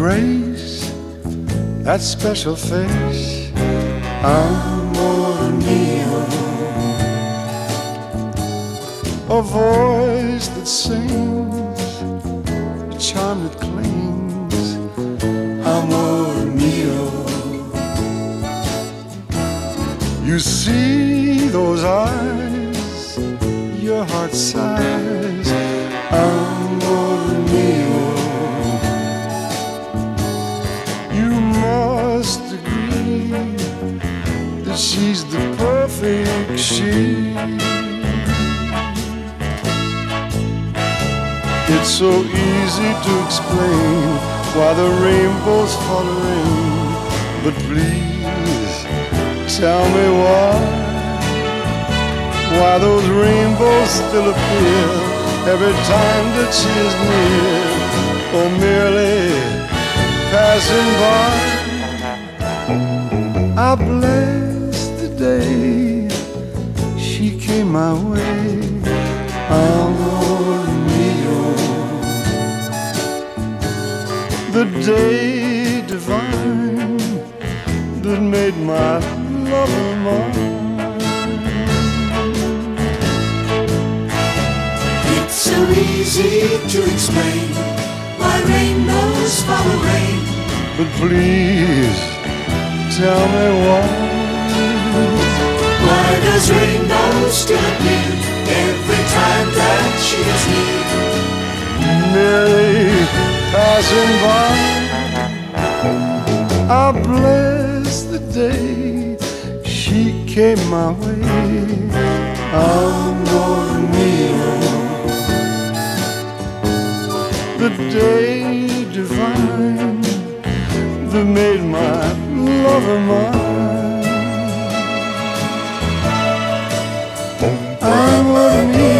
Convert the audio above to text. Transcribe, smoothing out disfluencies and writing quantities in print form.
grace, that special face, amor mio. A voice that sings, a charm that clings, amor mio. You see those eyes, your heart sighs, amor mio. You must agree that she's the perfect she. It's so easy to explain why the rainbows fall rain, but please tell me why those rainbows still appear every time that she is near, or merely passing by. I bless the day she came my way, amor mio. The day divine that made my lover mine. It's so easy to explain why rainbows follow rain, but please tell me why. Why does rainbows still appear every time that she is near? Merely passing by. I bless the day she came my way, amor mio. The day divine that made my lover mine, amor mio.